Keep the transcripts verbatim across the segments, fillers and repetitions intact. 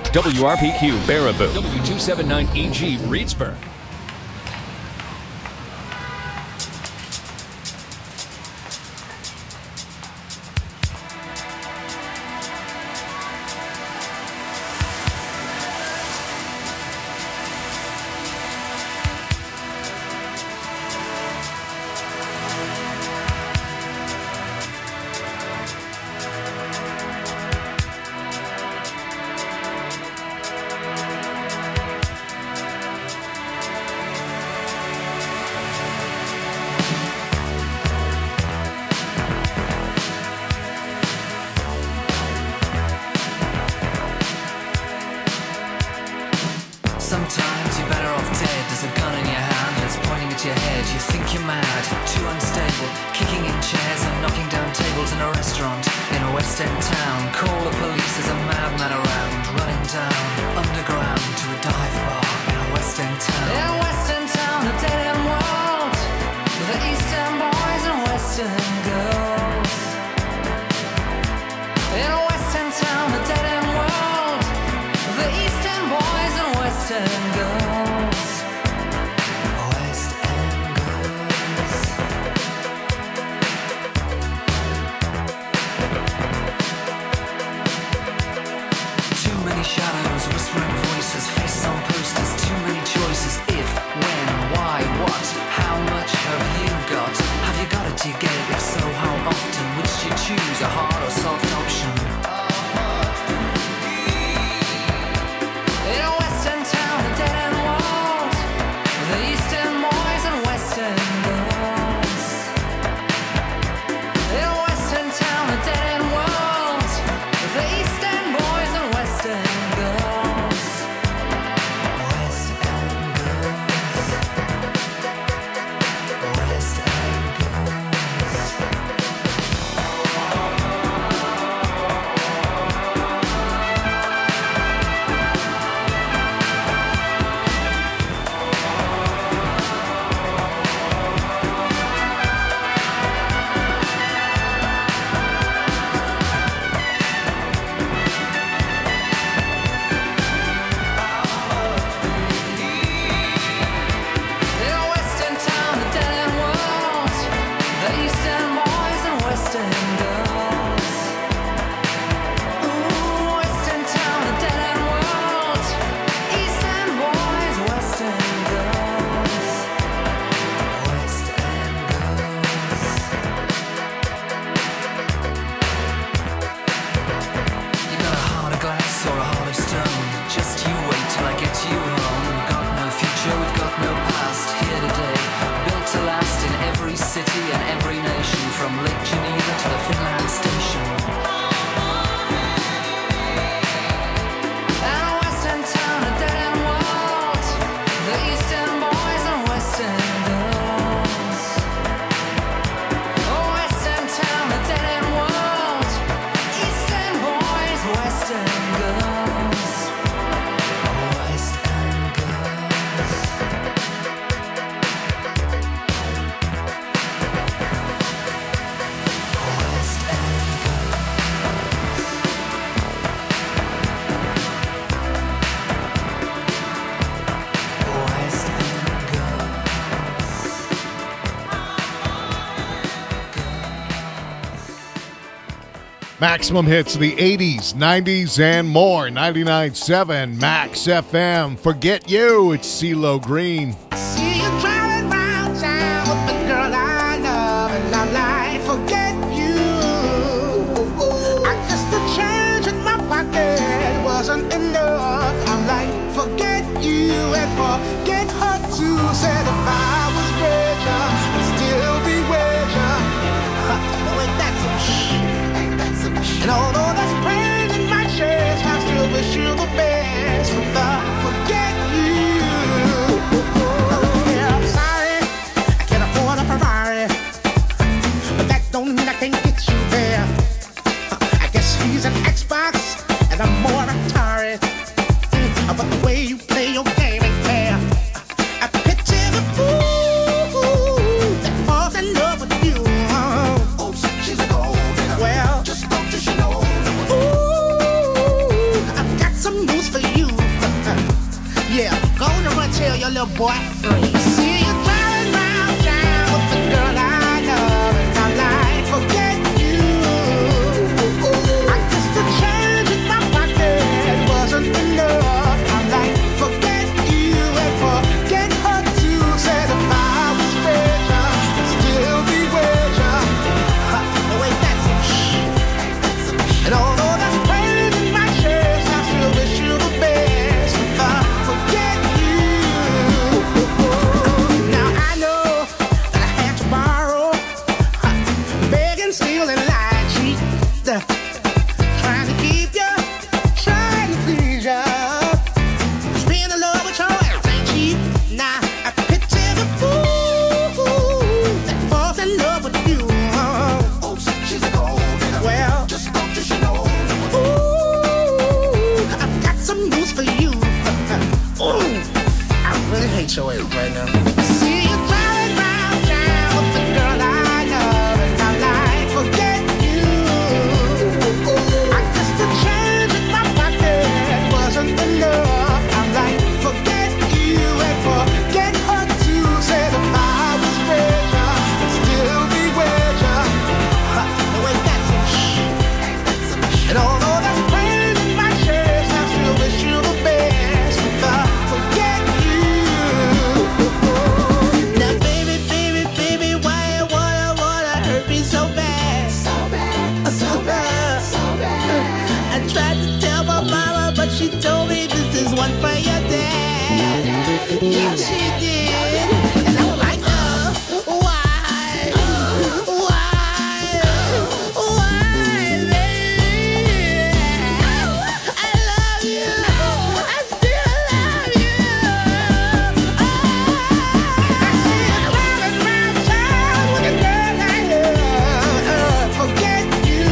W R P Q Baraboo, W two seventy-nine E G Reedsburg. Sometimes you're better off dead. There's a gun in your hand and it's pointing at your head. You think you're mad, too unstable, kicking in chairs and knocking down tables in a restaurant in a West End town. Call the police, there's a madman around, running down underground to a dive bar in a West End town. In a West End town, a dead end world, with the East End boys and West End girls. In a West End town, a dead end world, with the East End boys and West End girls. West End girls. Too many shadows, whispering voices, faces on posters, too many choices. If, when, why, what, how much have you got? Have you got it, do you get it? If so, how often? Which do you choose, a hard or soft option? In a West End town, a dead end world, the East End boys and West End girls. In a West End town, a dead end world, the East End boys and West End girls. West End girls. West End girls. In a West End town, a dead end world, the East End boys and West End girls. Ooh, West End town, a dead end world, East End boys, West End girls. West End girls. You got a heart of glass or a heart of stone. Just you wait till I get you home. We've got no future, we've got no past. Here today, built to last in every city and every nation, from Lake Geneva to the Finland station. And a West End town, a dead end world, the East End boys and West End girls. Oh, West End town, a dead end world, East End boys, West End girls. West End girls. West End girls. West End Maximum hits of the eighties, nineties, and more. ninety-nine point seven Max F M. Forget You. It's CeeLo Green. See you driving round town with the girl I love, and I'm like, forget you. I guess the change in my pocket wasn't enough. I'm like, forget you and forget her too. Said if I was richer, I'd still be richer. Oh, ain't that some shit? Ain't that some shit? And although there's pain in my chest, I still wish you the best from the forget you. Yeah, I'm sorry, I can't afford a Ferrari, but that don't mean I can't get you there. I guess he's an Xbox and I'm more Atari, but the way you play your game ain't fair. Yeah, go on and run tell your little boy. See you driving round town with the girl I love, and I'm like, forget you. I guess the change in my pocket wasn't enough. I'm like, forget you and forget her too. Said if I was richer, I'd still be with ya. Huh, no, wait, that's some shh. And although that's pain in my chest, I still wish you the best. Uh, forget you. Now I know that I had to borrow, huh, begging, stealing, lying, cheat, uh, trying to keep you, trying to please you. Being in love with your ass ain't cheap. Now I picture the fool that falls in love with you. Oh, she's a gold digger. Well, just don't you know? Ooh, I've got some news for you. Ooh, I really hate your ass right now. See you driving round town with the girl I love, and I'm like, forget you. I guess the change in my pocket wasn't enough. I'm like, forget you and forget her too. Said if I was richer, I'd still be with ya. Huh, no, wait, that's some shh. And although that's pain in my chest, I still wish you the best. Uh, forget you. Now, baby, baby, baby, why you wanna, wanna hurt me so bad? So bad, so bad, so bad. I tried to tell my mama, but she told me this is one for your dad. Yeah, she did. And I'm like, uh, why? Why? Why, baby? I love you. I still love you. I see you driving round town with a girl I love. Forget you.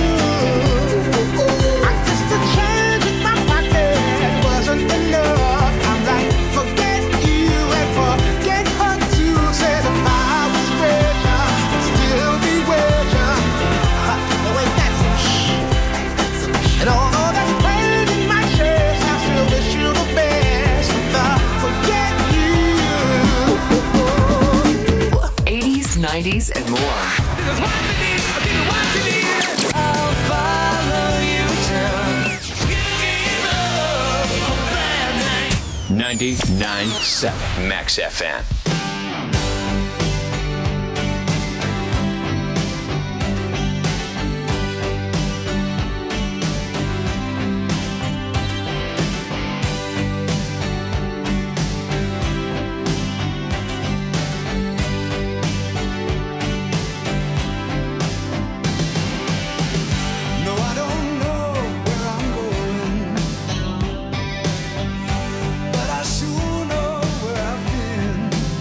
I guess the change in my pocket wasn't enough. I'm like, forget you and forget her too. Said if I was richer, I'd still be with ya. Huh, no, wait, that's some shh. And although that's pain in my chest, I still wish you the best. Uh, forget you. eighties, nineties, and more. I'll follow you till ninety-nine point seven Max F M. No, I don't know where I'm going, but I sure know where I've been.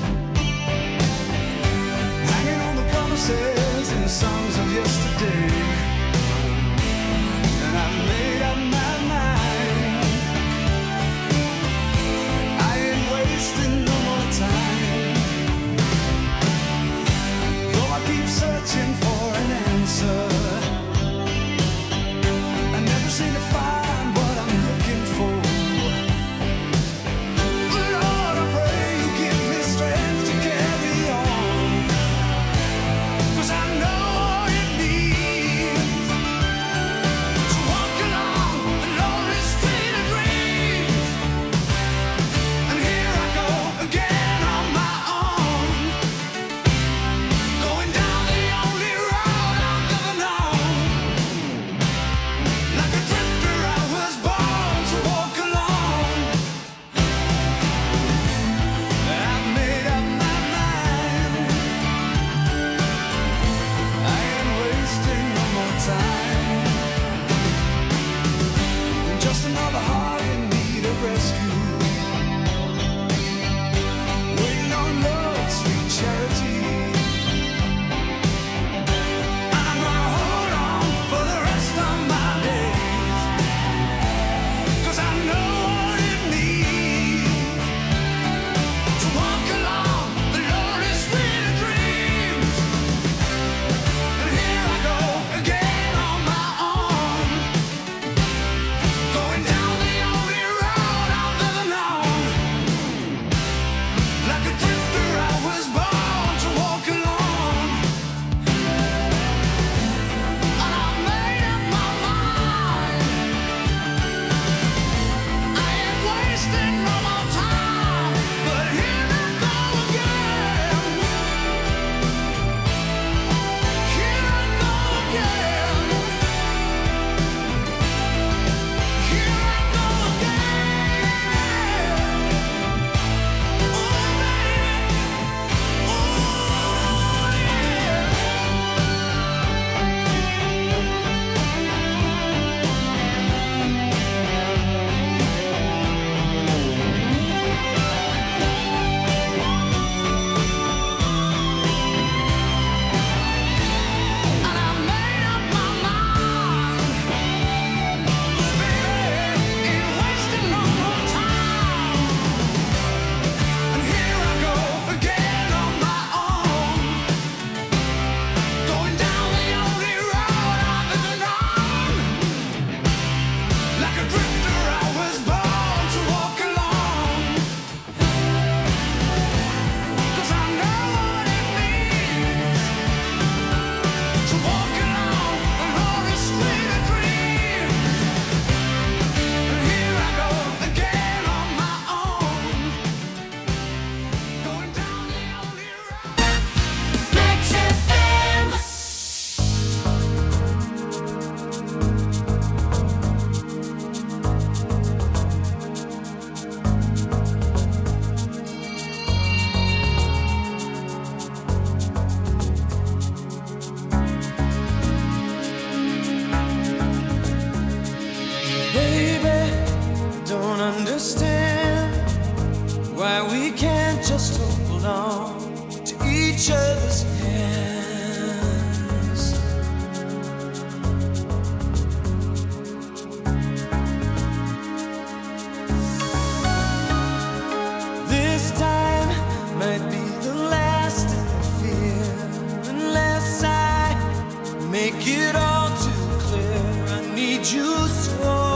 why we can't just hold on to each other's hands. This time might be the last I fear, unless I make it all too clear. I need you so.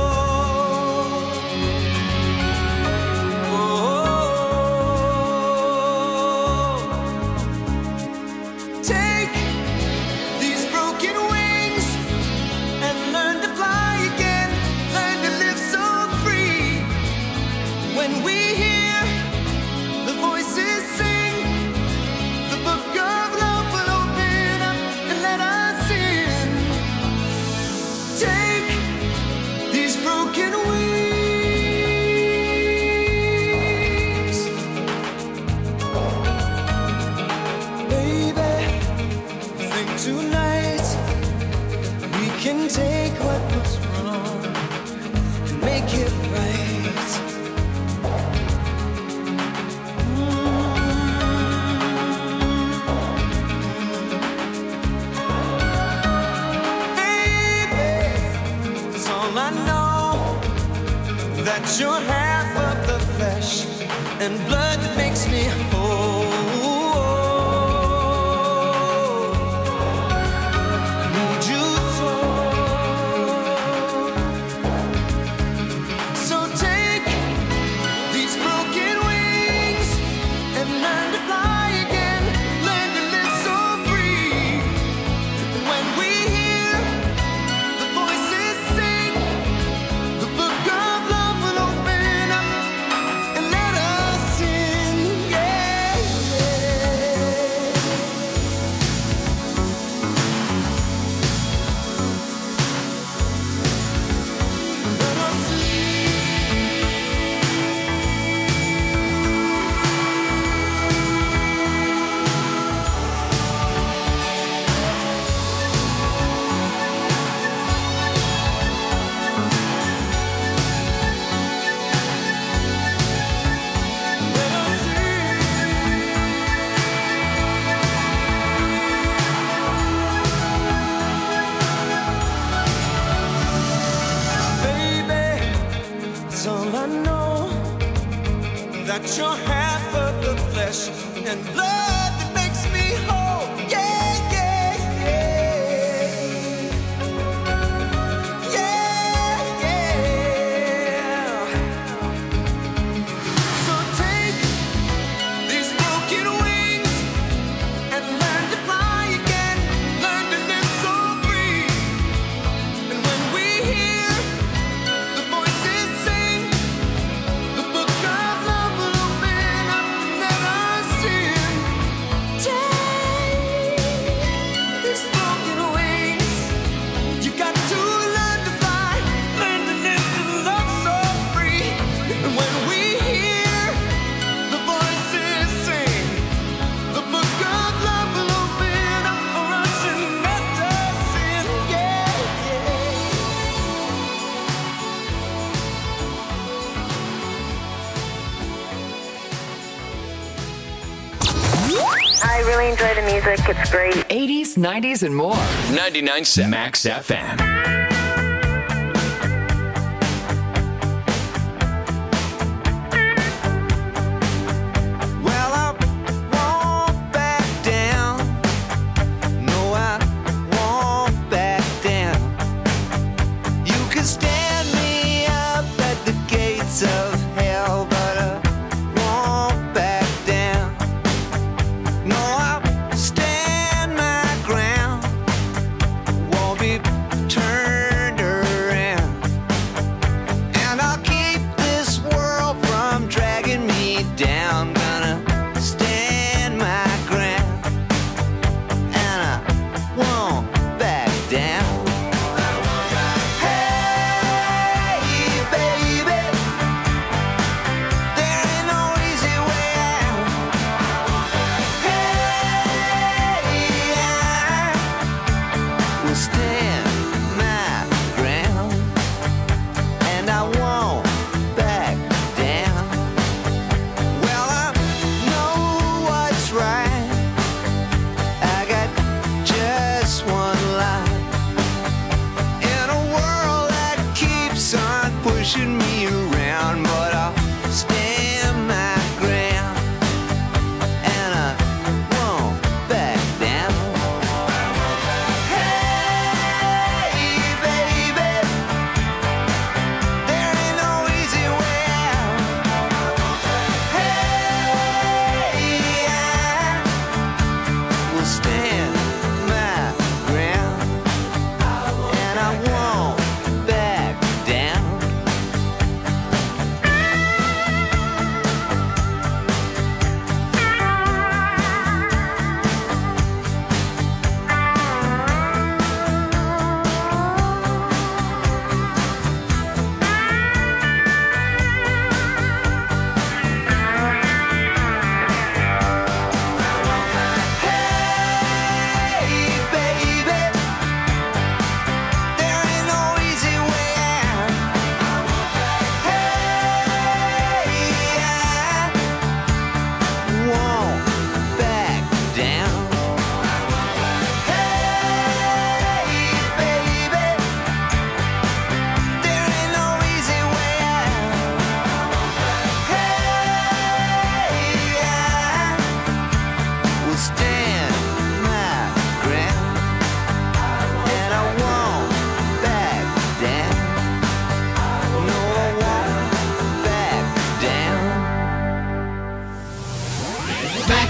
Take what was wrong and make it right. Mm-hmm. Baby, it's all I know, that you're half of the flesh and blood that makes me whole. That you're half of the flesh and blood that makes me whole. Yeah, yeah, yeah. Yeah, yeah. So take these broken wings and learn to fly again. Learn to live so free. And when we hear the voices sing, the book of love will open up and let us in. Take these broken wings. You got to learn to fly, learn to live to love so free. And when we hear the voices sing, the book of love will open up for us and let us in. Yeah, I really enjoy the music. It's great. eighties, nineties, and more. ninety-nine point seven Max F M. well, I won't back down. No, I won't back down. You can stand me up at the gates of hell, but I won't back down. No, I'll stand my ground. Won't be turned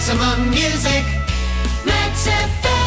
Maximum music, Max F M.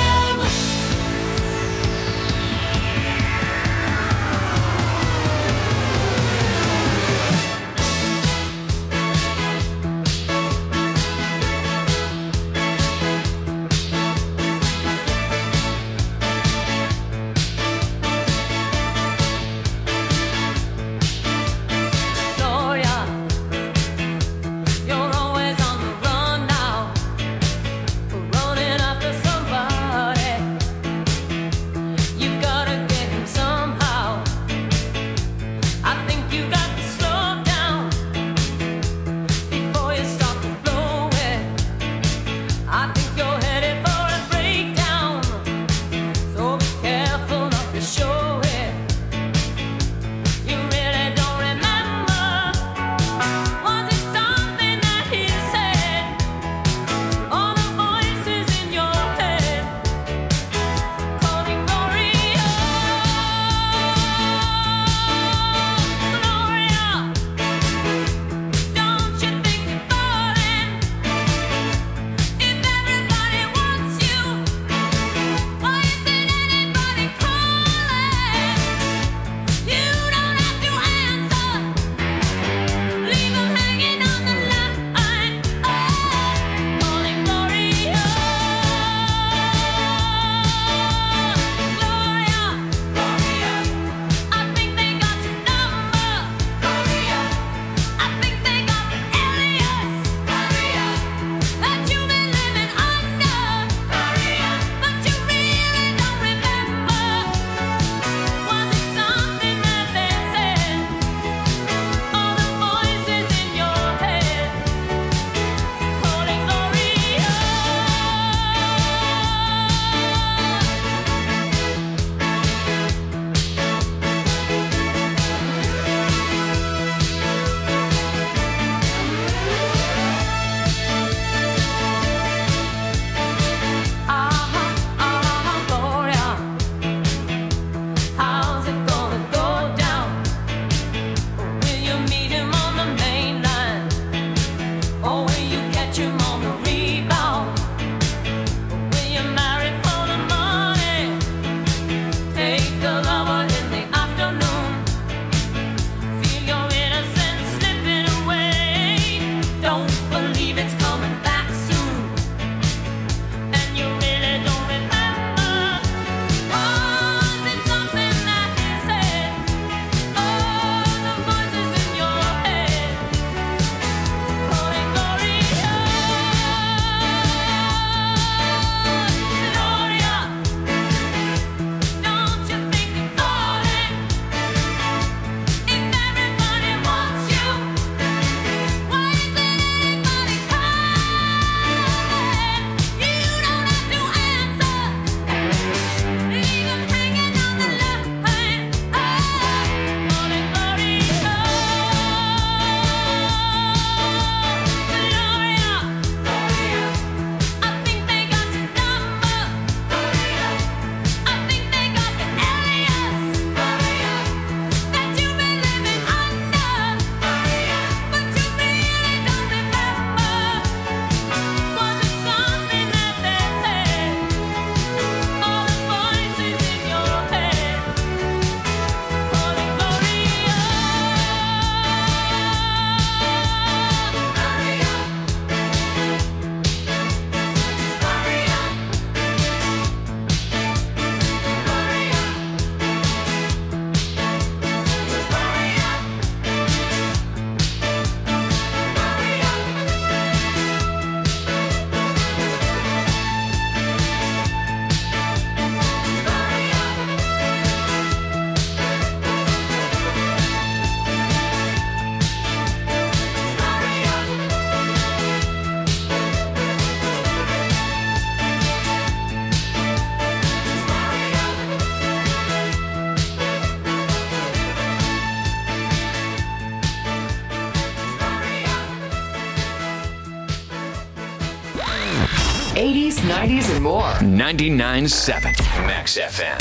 eighties, nineties, and more. ninety-nine point seven Max F M.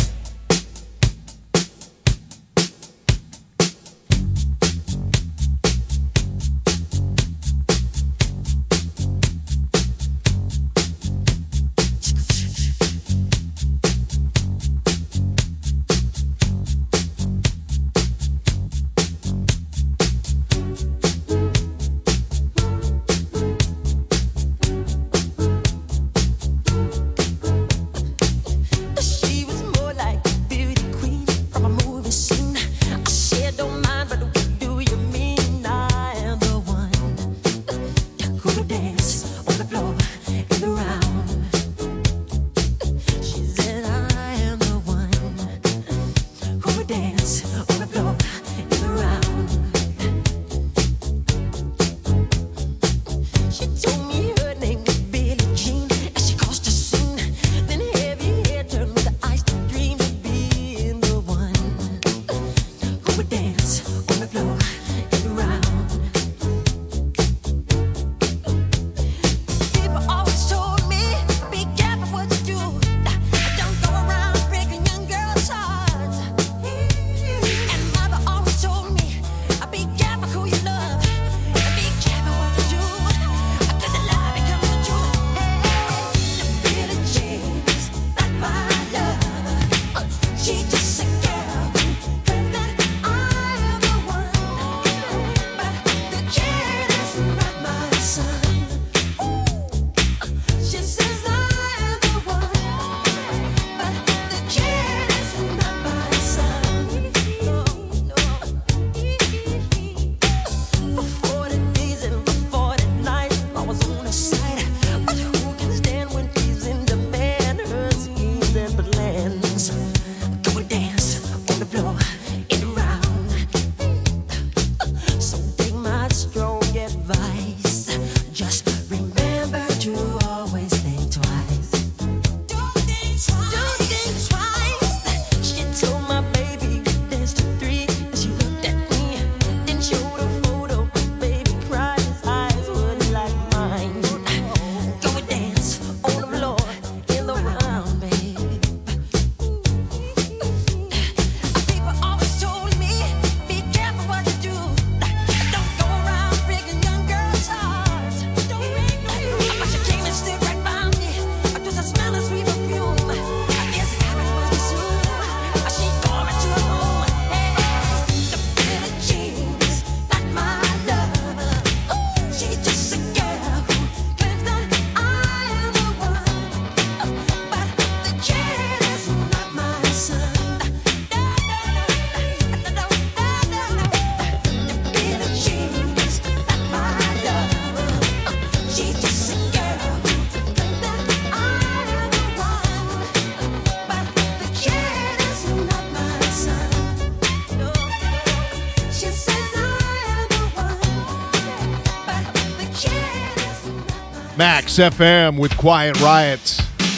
Max F M with Quiet Riot.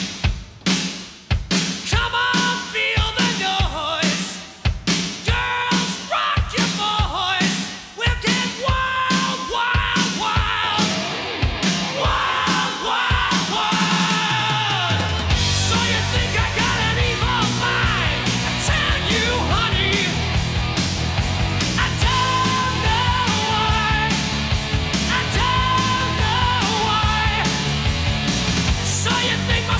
Come on, feel the noise. Girls, rock your voice. We'll get wild, wild, wild. Wild, wild, wild. So you think I got an evil mind? I tell you, honey, I don't know why. I don't know why. So you think my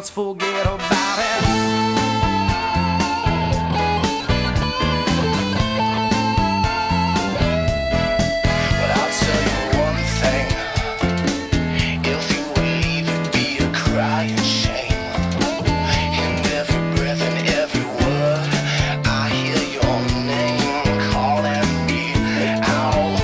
else forget about it. But I'll tell you one thing. If you would leave, it'd be a crying shame. In every breath and every word, I hear your name calling me out.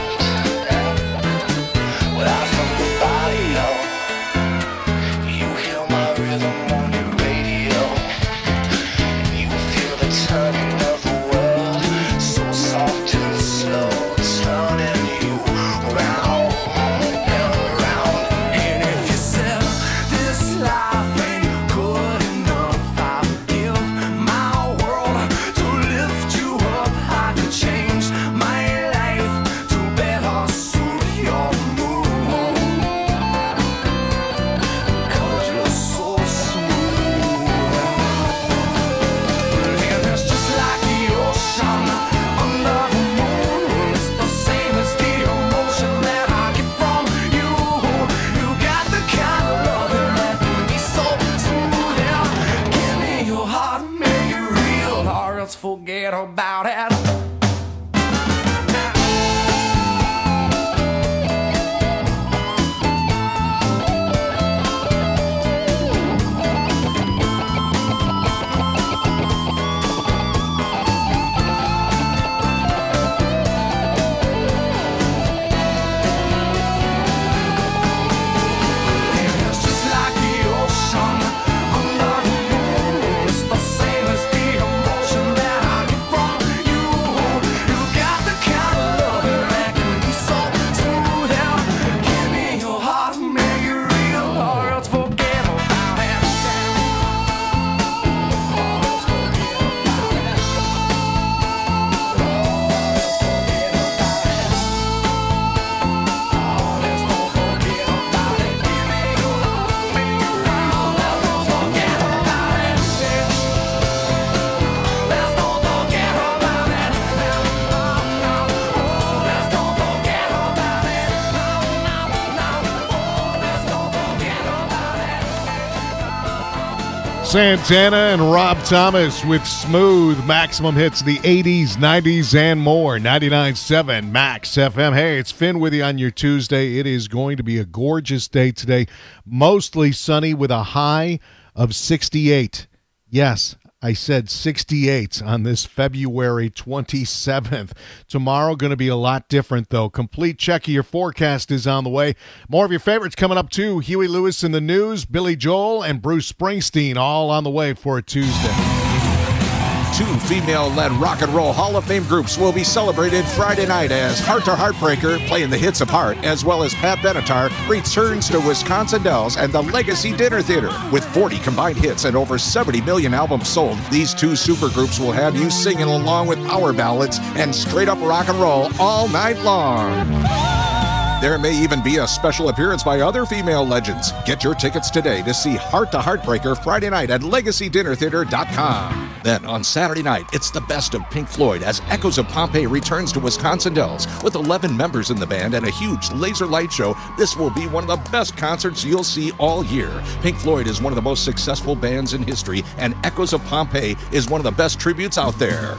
Without from the body, oh, you hear my rhythm on your radio, and you feel the turning of the world, so soft and slow, turning you round and around. And if you said this life ain't good enough, I would give my world to lift you up. I could change my life to better suit your mood, 'cause you're so smooth. And it's just like the ocean under the moon. It's the same as the emotion that I get from you. You got the kind of loving that can be so smooth. Yeah. Give me your heart, make it real, or else forget about it. It's just like the ocean under the moon. It's the same as the emotion that I get from you. You got the kind of loving that can be so smooth. Yeah. Give me your heart, make it real, or else forget about it. Santana and Rob Thomas with Smooth. Maximum hits the eighties, nineties, and more. ninety-nine point seven Max F M. Hey, it's Finn with you on your Tuesday. It is going to be a gorgeous day today. Mostly sunny with a high of sixty-eight. Yes, I said sixty-eight on this February twenty-seventh. Tomorrow going to be a lot different, though. Complete check of your forecast is on the way. More of your favorites coming up, too. Huey Lewis in the news, Billy Joel, and Bruce Springsteen all on the way for a Tuesday. Two female-led rock and roll Hall of Fame groups will be celebrated Friday night as Heart to Heartbreaker, playing the hits of Heart, as well as Pat Benatar, returns to Wisconsin Dells and the Legacy Dinner Theater. With forty combined hits and over seventy million albums sold, these two supergroups will have you singing along with power ballads and straight-up rock and roll all night long. There may even be a special appearance by other female legends. Get your tickets today to see Heart to Heartbreaker Friday night at legacy dinner theater dot com. Then on Saturday night, it's the best of Pink Floyd as Echoes of Pompeii returns to Wisconsin Dells. With eleven members in the band and a huge laser light show, this will be one of the best concerts you'll see all year. Pink Floyd is one of the most successful bands in history, and Echoes of Pompeii is one of the best tributes out there.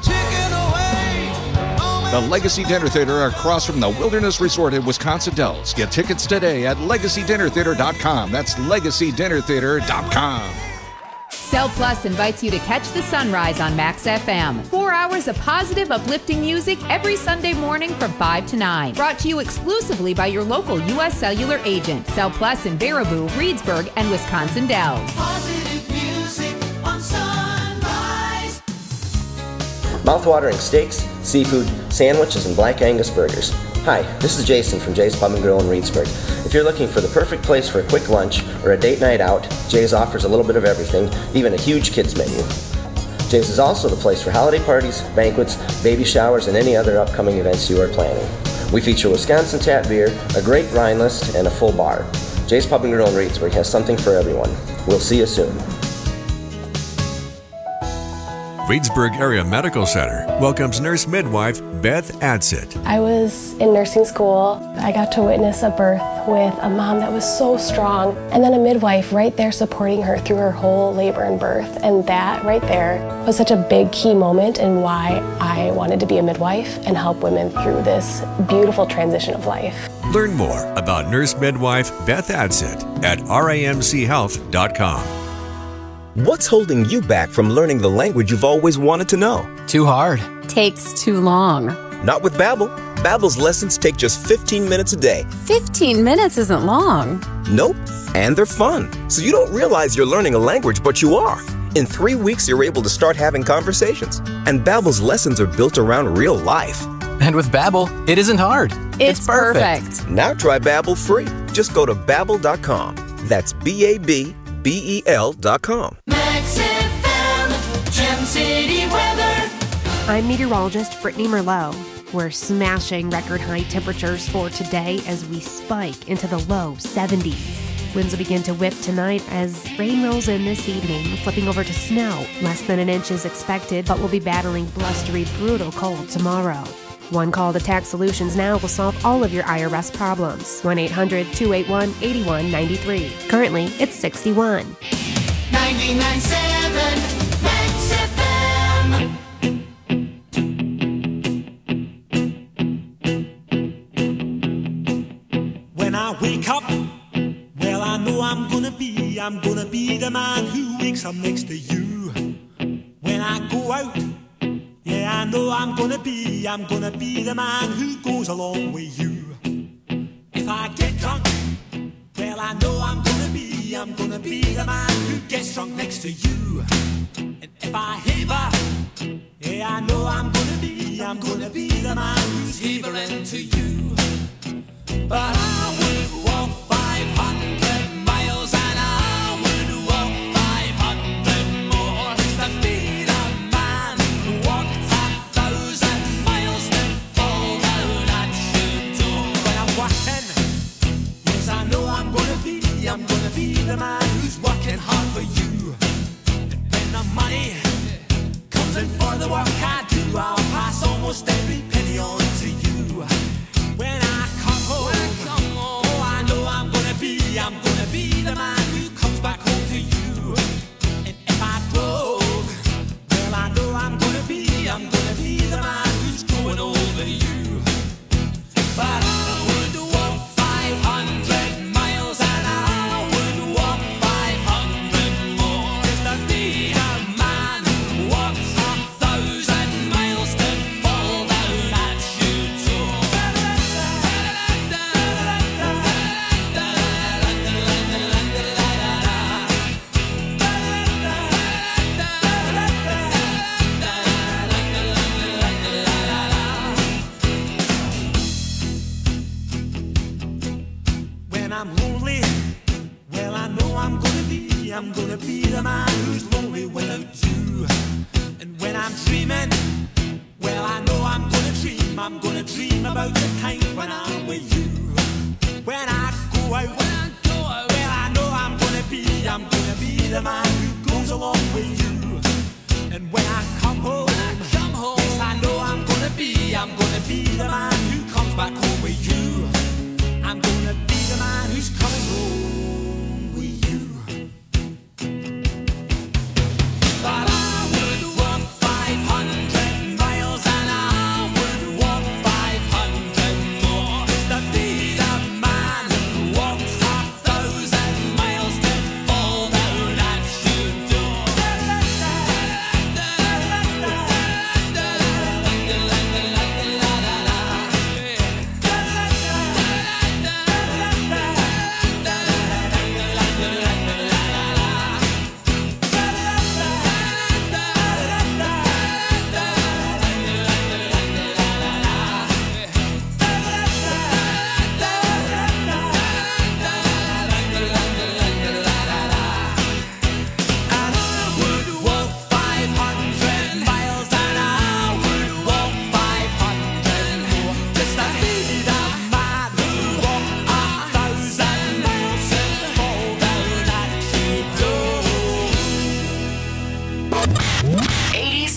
The Legacy Dinner Theater across from the Wilderness Resort in Wisconsin Dells. Get tickets today at legacy dinner theater dot com. That's legacy dinner theater dot com. Cell Plus invites you to catch the sunrise on Max F M. Four hours of positive, uplifting music every Sunday morning from five to nine. Brought to you exclusively by your local U S Cellular agent. Cell Plus in Baraboo, Reedsburg, and Wisconsin Dells. Positive music on Sunrise. Mouthwatering steaks, seafood, sandwiches, and Black Angus burgers. Hi, this is Jason from Jay's Pub and Grill in Reedsburg. If you're looking for the perfect place for a quick lunch or a date night out, Jay's offers a little bit of everything, even a huge kids menu. Jay's is also the place for holiday parties, banquets, baby showers, and any other upcoming events you are planning. We feature Wisconsin tap beer, a great wine list, and a full bar. Jay's Pub and Grill in Reedsburg has something for everyone. We'll see you soon. Reedsburg Area Medical Center welcomes nurse midwife Beth Adsit. I was in nursing school. I got to witness a birth with a mom that was so strong, and then a midwife right there supporting her through her whole labor and birth. And that right there was such a big key moment in why I wanted to be a midwife and help women through this beautiful transition of life. Learn more about nurse midwife Beth Adsit at R A M C health dot com. What's holding you back from learning the language you've always wanted to know? Too hard. Takes too long. Not with Babbel. Babbel's lessons take just fifteen minutes a day. fifteen minutes isn't long. Nope. And they're fun. So you don't realize you're learning a language, but you are. In three weeks, you're able to start having conversations. And Babbel's lessons are built around real life. And with Babbel, it isn't hard. It's, it's perfect. perfect. Now try Babbel free. Just go to babbel dot com. That's B A B B E L dot com. Max F M, Gem City weather. I'm meteorologist Brittany Merlot. We're smashing record high temperatures for today as we spike into the low seventies. Winds will begin to whip tonight as rain rolls in this evening, flipping over to snow. Less than an inch is expected, but we'll be battling blustery, brutal cold tomorrow. One call to Tax Solutions Now will solve all of your I R S problems. one eight hundred two eight one eight one nine three. Currently, it's sixty-one. ninety-nine point seven Max F M. When I wake up, well, I know I'm gonna be, I'm gonna be the man who wakes up next to you. When I go out, yeah, I know I'm gonna be, I'm gonna be the man who goes along with you. If I get drunk, well, I know I'm gonna be, I'm gonna be the man who gets drunk next to you. And if I haver, yeah, I know I'm gonna be, I'm gonna be the man who's havering to you. But I would walk five hundred miles and I would walk five hundred more to be the man who walked a thousand miles to fall down at your door. When I'm working, yes, I know I'm gonna be, I'm gonna be the man who's working hard for you. And when the money comes in for the work I do, I'll pass almost every penny on to you. When I come home, oh, I know I'm gonna be, I'm gonna be the man who comes back home to you. And if I drove, well, I know I'm gonna be, I'm gonna be the man who's going over you. But I would walk five hundred miles and I would walk five hundred more just to be the man who walks a thousand miles to fall down at your door. When I'm lonely, well, I know I'm gonna be, I'm gonna be the man who's lonely without you. And when I'm dreaming, well, I know I'm gonna dream, I'm gonna dream about the time when I'm with you. When I go out, when I go out, well, I know I'm gonna be, I'm gonna be the man who goes along with you. And when I come home, when I come home, yes, I know I'm gonna be, I'm gonna be the man who comes back home with you. I'm gonna be the man who's coming home with you. But I would walk five hundred miles and I would walk five hundred more just to be the man who walks a thousand miles to fall down at your door.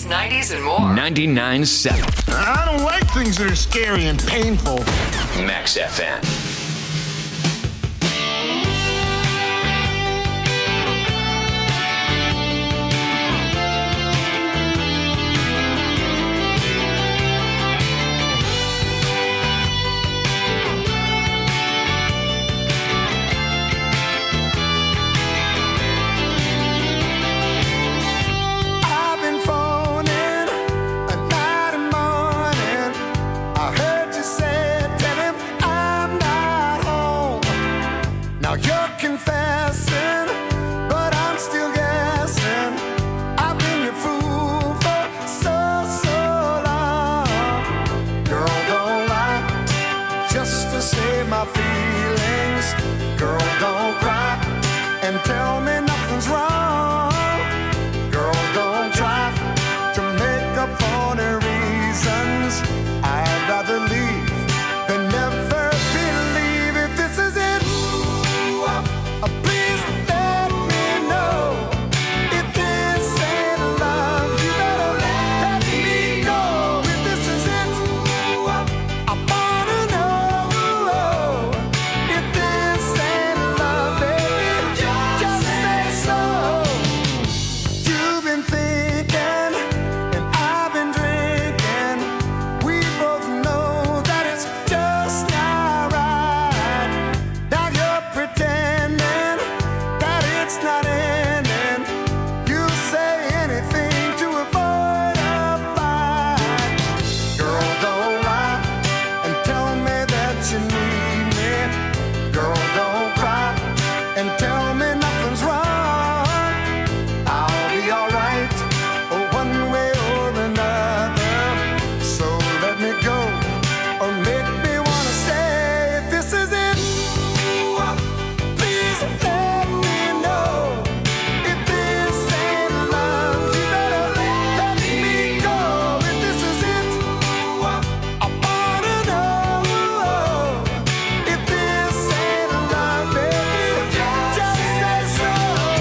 eighties, nineties, and more. ninety-nine point seven. I don't like things that are scary and painful. Max F M. I've been phoning at night and morning. I heard you say, tell him I'm not home. Now you're confessing, but I'm still guessing. I've been your fool for so, so long. Girl, don't lie, just to save my feelings. Girl, don't cry and tell me nothing's wrong. Girl, don't try to make up for the reasons. I'd rather leave than never believe. If this is it, uh, please let me know. If this ain't love, you better let me go. If this is it, I wanna know. If this ain't love, baby, just say so. You've been thinking, and I've been drinking. We both know that it's just not right. Now you're pretending that it's not ending. You say anything to avoid a fight. Girl, don't lie and tell me that you need me. Girl, don't cry and tell me nothing's wrong. I'll be alright, one way or another. So let me go, or make me wanna stay. If this is it, please let me know. If this ain't love, you better let me go. If this is it, I wanna know. If this ain't love, baby, just say so.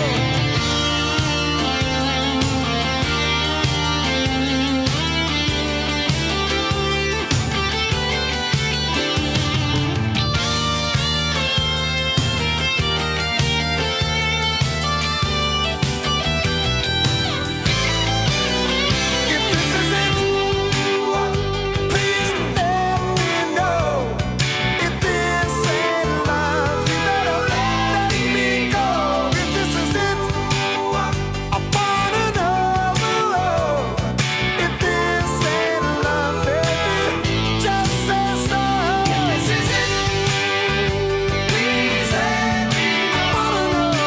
If this is it, please let me know. If this ain't love, you better let me go. If this is it, I wanna know. If this ain't love, baby, just say so. If this is it, please let me know. I wanna know.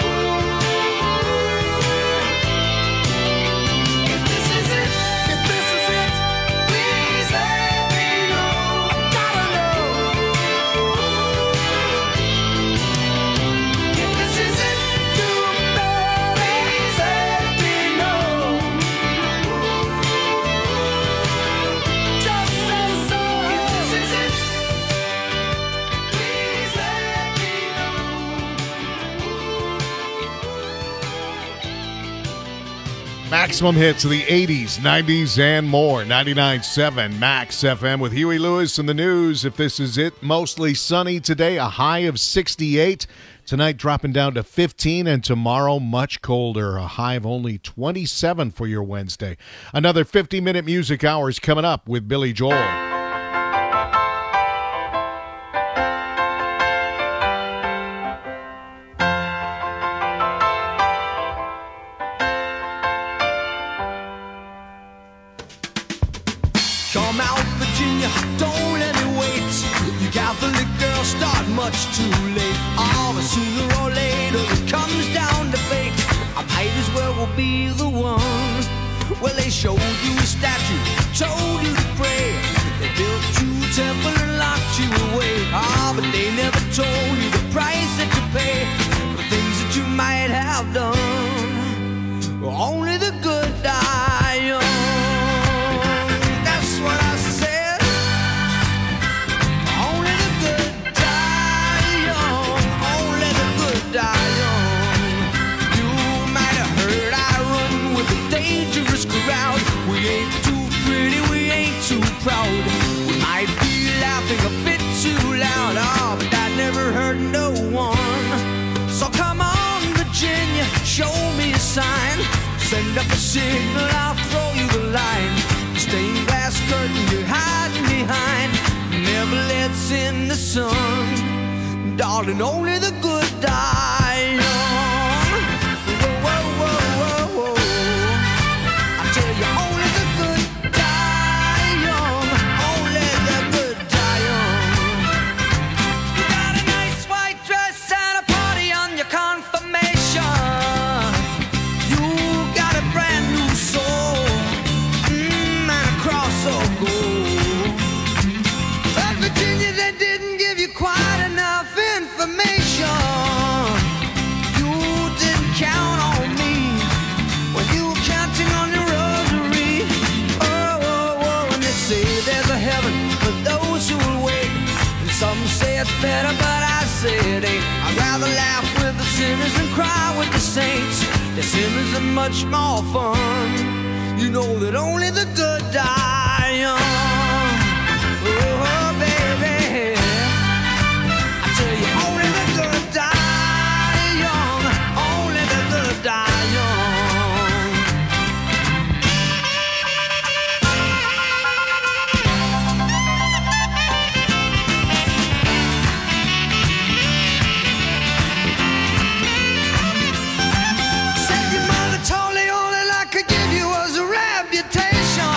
If this is it, if this is it, please let me know. I gotta know. If this is it, you better please let me know. Just say so. If this is it, please let me Maximum hits of the eighties, nineties, and more. ninety-nine point seven Max F M with Huey Lewis and the news. If this is it, mostly sunny today, a high of sixty-eight. Tonight dropping down to fifteen, and tomorrow much colder, a high of only twenty-seven for your Wednesday. Another fifty-minute music hour is coming up with Billy Joel. Come out, Virginia, don't let it wait. You Catholic girls start much too late. Oh, but sooner or later it comes down to fate. I might as well will be the one. Well, they showed you a statue, told you to pray. They built you a temple and locked you away. Ah, but they never told you the price that you pay for things that you might have done. Only the good die young. That's what I said. Only the good die young. Only the good die young. You might have heard I run with a dangerous crowd. ain't too pretty, we ain't too proud. We might be laughing a bit too loud, oh, but that never hurt no one. So come on, Virginia, show me a sign. Send up a signal, I'll throw you the line. Stained glass curtain you're hiding behind never lets in the sun. Darling, only the good die young. Whoa, whoa, whoa, whoa, whoa. I tell you, only the good die young. Only the good die young. You got a nice white dress and a party on your confirmation. You got a brand new soul, mm, and a cross of gold. But Virginia, they didn't give you quite enough information. You didn't count on me when you were counting on your rosary. Oh, oh, oh, and they say there's a heaven for those who will wait. And some say it's better, but I say it ain't. I'd rather laugh with the sinners than cry with the saints. The sinners are much more fun. You know that only the good die young. Oh, baby, I tell you, only the good die young. Only the good die young. Said your mother told me all that I could give you was a reputation.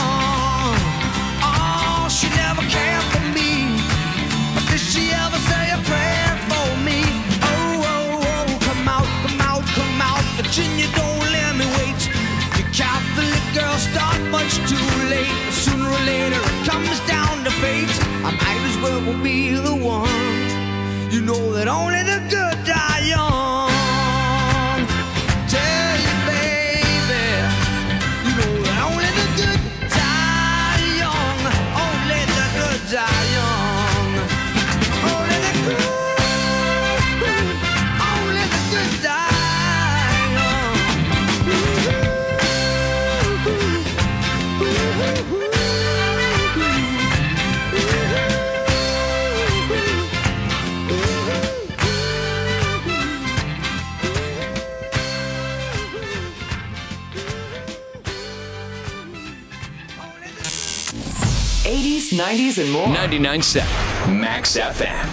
Oh, she never cared for me. But did she ever say a prayer for me? Oh, oh, oh, come out, come out, come out. Virginia, don't let me wait. You Catholic girls start much too late. Sooner or later it comes down to fate. I might as well be the one. You know that only the good die young. Tell you, baby, you know that only the good die young. Only the good die young. Only the good, only the good die young. eighties, nineties, and more. ninety-nine point seven Max F M.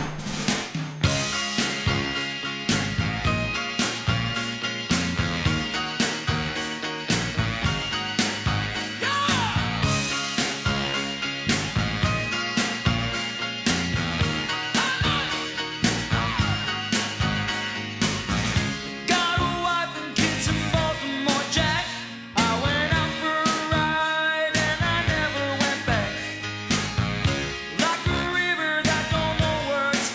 Got a wife and kids in Baltimore, Jack. I went out for a ride and I never went back. Like a river that don't know where it's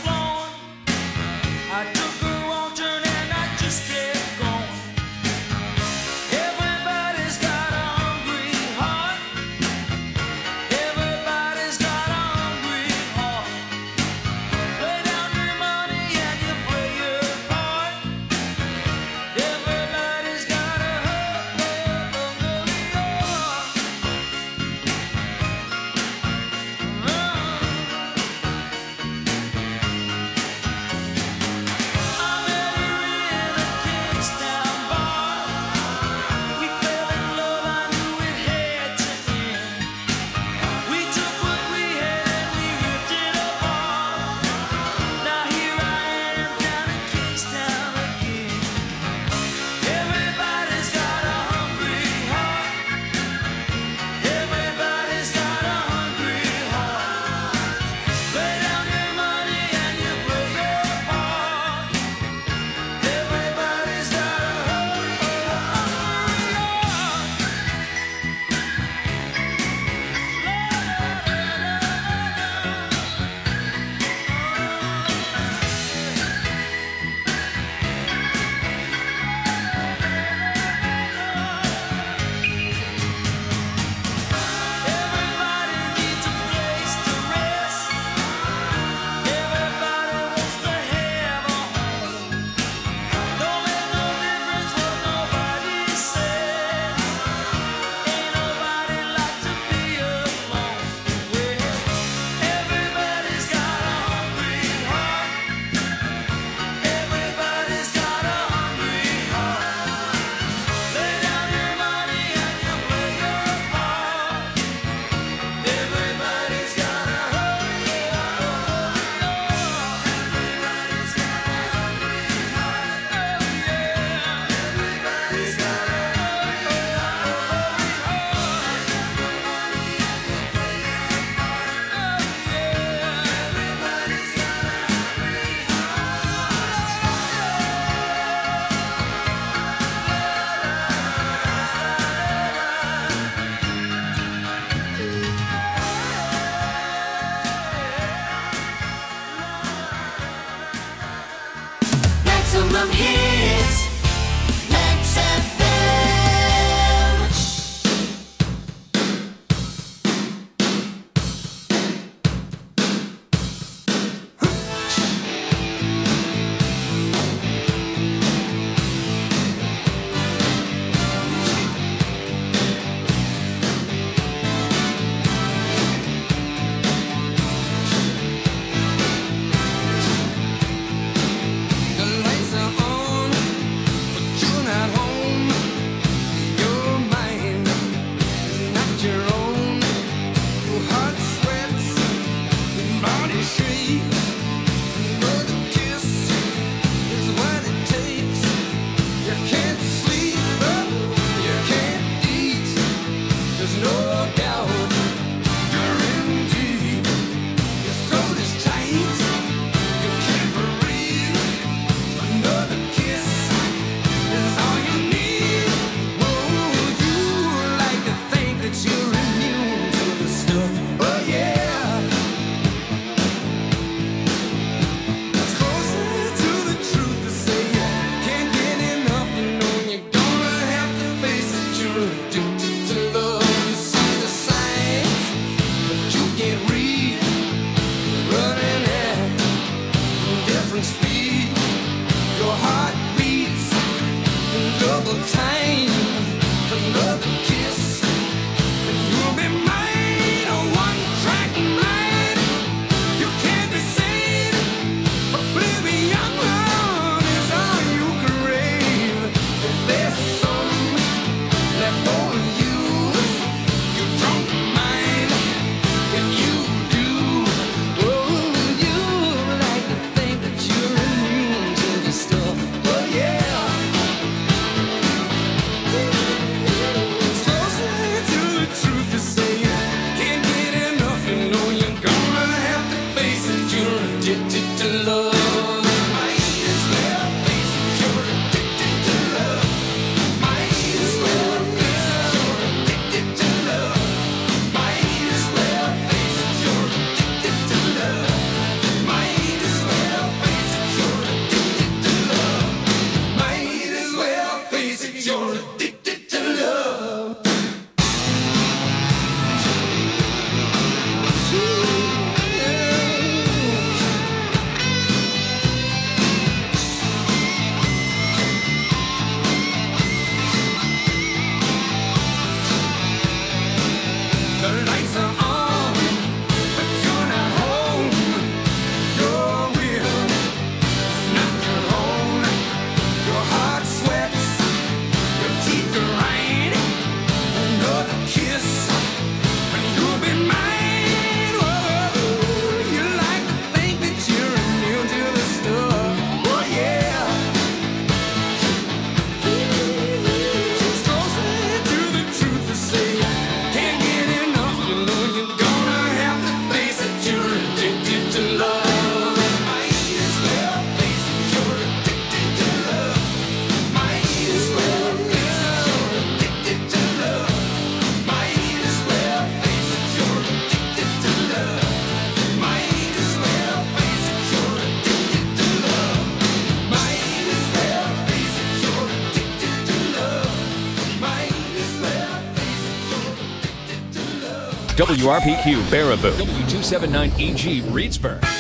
W R P Q Baraboo, W two seventy-nine E G Reedsburg.